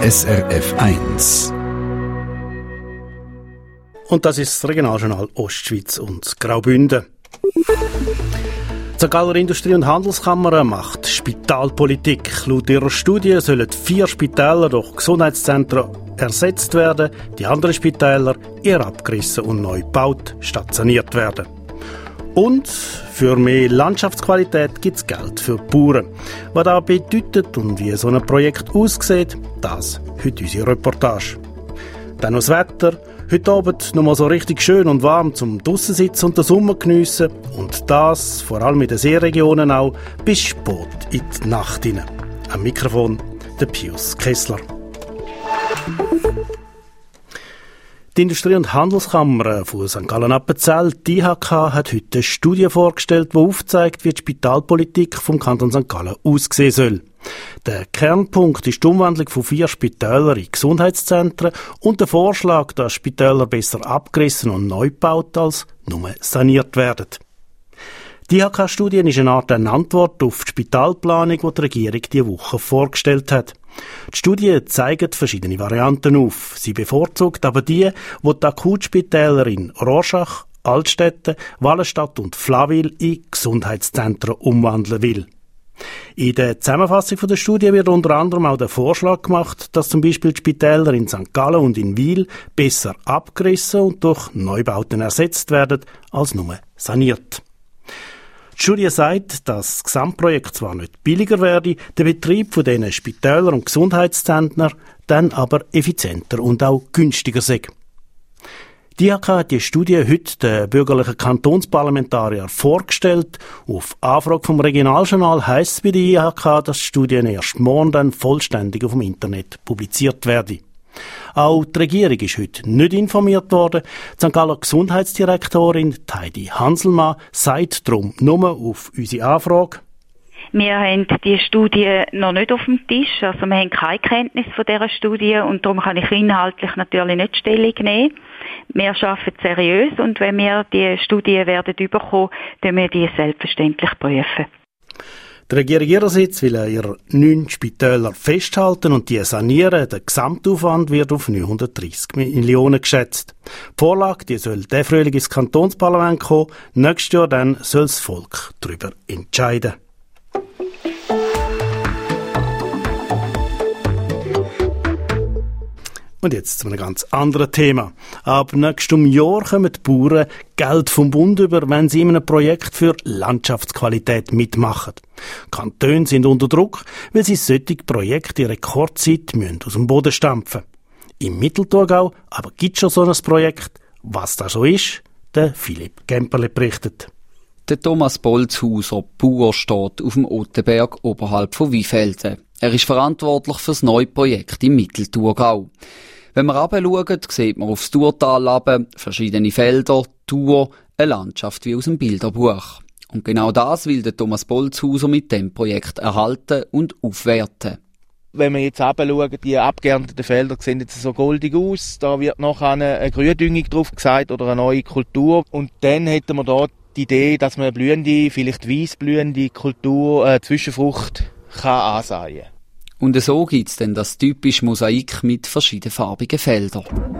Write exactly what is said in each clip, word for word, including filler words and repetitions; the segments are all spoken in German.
S R F eins. Und das ist das Regionaljournal Ostschweiz und Graubünden. Die Sankt Galler Industrie- und Handelskammer macht Spitalpolitik. Laut ihrer Studie sollen vier Spitäler durch Gesundheitszentren ersetzt werden, die anderen Spitäler eher abgerissen und neu gebaut statt saniert werden. Und für mehr Landschaftsqualität gibt es Geld für die Bauern. Was das bedeutet und wie so ein Projekt aussieht, das heute unsere Reportage. Dann noch das Wetter. Heute Abend noch mal so richtig schön und warm zum draussen sitzen und den Sommer geniessen. Und das, vor allem in den Seeregionen auch, bis spät in die Nacht hinein. Am Mikrofon der Pius Kessler. Die Industrie- und Handelskammer von Sankt Gallen-Appenzell, die I H K, hat heute eine Studie vorgestellt, die aufzeigt, wie die Spitalpolitik vom Kanton Sankt Gallen aussehen soll. Der Kernpunkt ist die Umwandlung von vier Spitälern in Gesundheitszentren und der Vorschlag, dass Spitäler besser abgerissen und neu gebaut als nur saniert werden. Die I H K-Studie ist eine Art eine Antwort auf die Spitalplanung, die die Regierung diese Woche vorgestellt hat. Die Studie zeigt verschiedene Varianten auf. Sie bevorzugt aber die, die die Akutspitäler in Rorschach, Altstätten, Wallenstadt und Flawil in Gesundheitszentren umwandeln will. In der Zusammenfassung der Studie wird unter anderem auch der Vorschlag gemacht, dass zum Beispiel die Spitäler in Sankt Gallen und in Wil besser abgerissen und durch Neubauten ersetzt werden, als nur saniert. Die Studie sagt, dass das Gesamtprojekt zwar nicht billiger werde, der Betrieb von diesen Spitälern und Gesundheitszentren dann aber effizienter und auch günstiger sei. Die I H K hat die Studie heute den bürgerlichen Kantonsparlamentarier vorgestellt. Auf Anfrage vom Regionaljournal heisst es bei der I H K, dass die Studie erst morgen dann vollständig auf dem Internet publiziert werde. Auch die Regierung ist heute nicht informiert worden. Die Sankt Galler Gesundheitsdirektorin Heidi Hanselmann sagt darum nur auf unsere Anfrage: Wir haben die Studie noch nicht auf dem Tisch, also wir haben keine Kenntnis von dieser Studie und darum kann ich inhaltlich natürlich nicht Stellung nehmen. Wir arbeiten seriös und wenn wir die Studie werden bekommen, dann wir die selbstverständlich prüfen. Die Regierung ihrerseits will ihre neun Spitäler festhalten und die sanieren. Der Gesamtaufwand wird auf neunhundertdreissig Millionen geschätzt. Die Vorlage die soll diesen Frühling ins Kantonsparlament kommen. Nächstes Jahr dann soll das Volk darüber entscheiden. Und jetzt zu einem ganz anderen Thema. Ab nächstem Jahr kommen die Bauern Geld vom Bund über, wenn sie in einem Projekt für Landschaftsqualität mitmachen. Die Kantone sind unter Druck, weil sie solche Projekte in Rekordzeit aus dem Boden stampfen müssen. Im Mittelthurgau aber gibt es schon so ein Projekt. Was das so ist, der Philipp Gemperle berichtet. Der Thomas Bolzhauser, Bauer, steht auf dem Ottenberg oberhalb von Wiefelden. Er ist verantwortlich für das neue Projekt im Mittelthurgau. Wenn wir runterschauen, sieht man aufs Thurtal runter verschiedene Felder, Thur, eine Landschaft wie aus einem Bilderbuch. Und genau das will der Thomas Bolzhauser mit dem Projekt erhalten und aufwerten. Wenn wir jetzt runterschauen, die abgeernteten Felder sehen jetzt so goldig aus. Da wird nachher eine, eine Gründüngung drauf gesagt oder eine neue Kultur. Und dann hätten wir da die Idee, dass man eine blühende, vielleicht weissblühende Kultur, äh, Zwischenfrucht kann ansehen. Und so gibt es dann das typische Mosaik mit verschiedenfarbigen Feldern.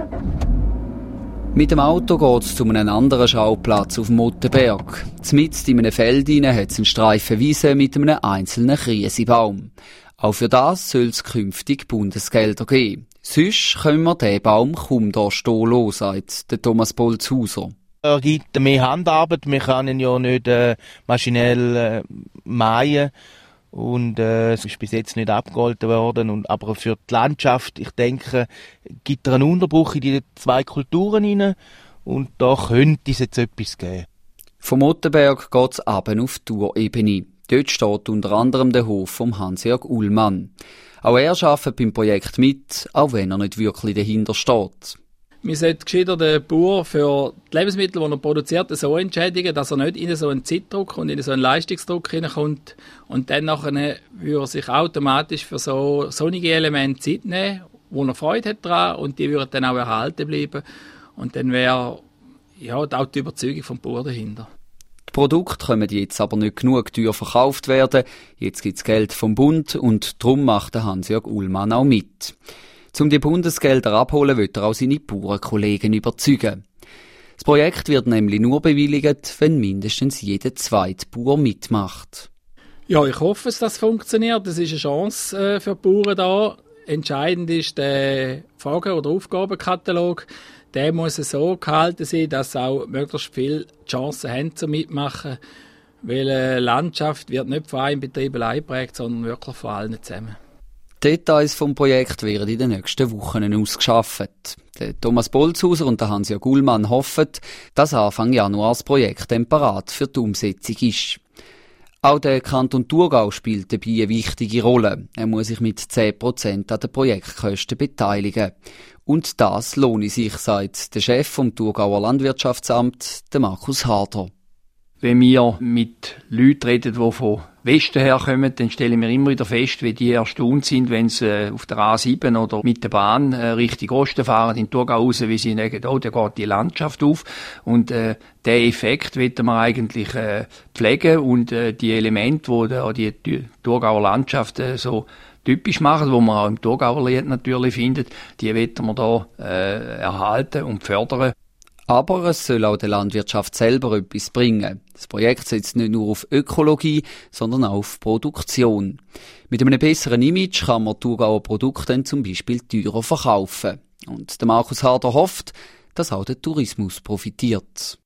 Mit dem Auto geht es zu einem anderen Schauplatz auf dem Ottenberg. Mitten in einem Feld hat es einen Streifen Wiese mit einem einzelnen Kriesebaum. Auch für das soll es künftig Bundesgelder geben. Sonst können wir diesen Baum kaum da stehen lassen, sagt der Thomas Bolzhauser. Er gibt mehr Handarbeit, wir können ihn ja nicht äh, maschinell äh, mähen. Und äh, es ist bis jetzt nicht abgeholten worden. Und, aber für die Landschaft, ich denke, gibt er einen Unterbruch in die zwei Kulturen hinein. Und da könnte es jetzt etwas geben. Vom Ottenberg geht es runter auf die Thur-Ebene. Dort steht unter anderem der Hof von Hans-Jörg Ullmann. Auch er arbeitet beim Projekt mit, auch wenn er nicht wirklich dahinter steht. Man sollte gescheiter den Bauer für die Lebensmittel, die er produziert, so entschädigen, dass er nicht in so einen Zeitdruck und in so einen Leistungsdruck hineinkommt. Und dann nachher würde er sich automatisch für so sonnige Elemente Zeit nehmen, wo er Freude hat daran, und die würden dann auch erhalten bleiben. Und dann wäre ja, auch die Überzeugung vom Bauer dahinter. Die Produkte können jetzt aber nicht genug teuer verkauft werden. Jetzt gibt es Geld vom Bund und darum macht Hans-Jörg Ullmann auch mit. Um die Bundesgelder abholen, will er auch seine Bauernkollegen überzeugen. Das Projekt wird nämlich nur bewilligt, wenn mindestens jeder zweite Bauer mitmacht. Ja, ich hoffe, dass das funktioniert. Das ist eine Chance äh, für die Bauern da. Entscheidend ist der Fragen- oder Aufgabenkatalog. Der muss so gehalten sein, dass auch möglichst viele Chancen haben zum Mitmachen. Weil eine Landschaft wird nicht von einem Betrieb allein geprägt, sondern wirklich von allen zusammen. Details vom Projekt werden in den nächsten Wochen ausgeschafft. Der Thomas Bolzhauser und der Hans-Jörg Ullmann hoffen, dass Anfang Januar das Projekt dann parat für die Umsetzung ist. Auch der Kanton Thurgau spielt dabei eine wichtige Rolle. Er muss sich mit zehn Prozent an den Projektkosten beteiligen. Und das lohne sich, sagt der Chef vom Thurgauer Landwirtschaftsamt, der Markus Harder. Wenn wir mit Leuten reden, die von Westen herkommen, dann stellen wir immer wieder fest, wie die erstaunt sind, wenn sie äh, auf der A sieben oder mit der Bahn äh, Richtung Osten fahren, in Thurgau raus, wie sie denken, oh, da geht die Landschaft auf. Und äh, diesen Effekt wollen wir eigentlich äh, pflegen und äh, die Elemente, die da die, die Thurgauer Landschaft äh, so typisch machen, wo man auch im Thurgauer Lied natürlich findet, die wollen wir da äh, erhalten und fördern. Aber es soll auch der Landwirtschaft selber etwas bringen. Das Projekt setzt nicht nur auf Ökologie, sondern auch auf Produktion. Mit einem besseren Image kann man Thurgauer Produkte dann zum Beispiel teurer verkaufen. Und der Markus Harder hofft, dass auch der Tourismus profitiert.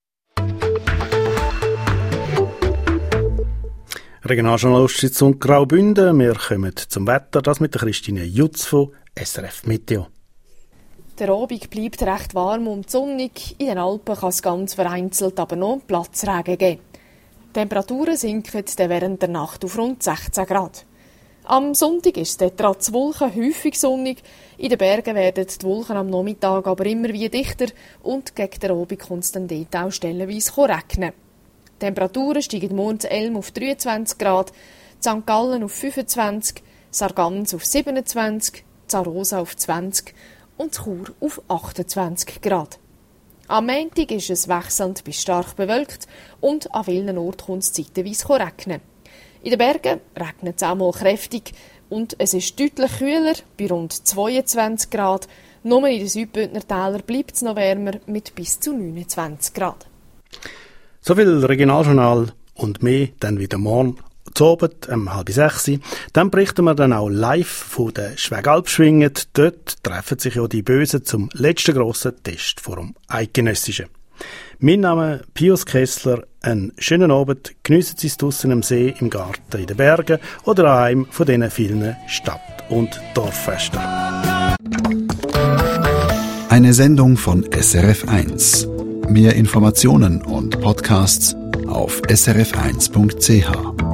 Regionaljournal Ostschweiz und Graubünden. Wir kommen zum Wetter, das mit der Christine Jutz von S R F Meteo. Der Abend bleibt recht warm und sonnig. In den Alpen kann es ganz vereinzelt aber noch Platzregen geben. Die Temperaturen sinken dann während der Nacht auf rund sechzehn Grad. Am Sonntag ist es trotz Wolken häufig sonnig. In den Bergen werden die Wolken am Nachmittag aber immer wie dichter und gegen den Abend kommt es dann dort auch stellenweise regnen. Die Temperaturen steigen morgen in Elm auf dreiundzwanzig Grad, Sankt Gallen auf fünfundzwanzig, Sargans auf siebenundzwanzig, Zarosa auf zwanzig und Chur auf achtundzwanzig Grad. Am Montag ist es wechselnd bis stark bewölkt und an vielen Orten kommt es zeitweise regnen. In den Bergen regnet es auch mal kräftig und es ist deutlich kühler, bei rund zweiundzwanzig Grad. Nur in den Südbündner Tälern bleibt es noch wärmer mit bis zu neunundzwanzig Grad. So viel Regionaljournal und mehr dann wieder morgen zu Abend um halb sechs. Dann berichten wir dann auch live von den Schwegalpschwingen. Dort treffen sich ja die Bösen zum letzten grossen Test vor dem Eidgenössischen. Mein Name ist Pius Kessler. Einen schönen Abend. Geniessen Sie es draussen am See, im Garten, in den Bergen oder an einem von diesen vielen Stadt- und Dorffesten. Eine Sendung von S R F eins. Mehr Informationen und Podcasts auf s r f eins punkt c h.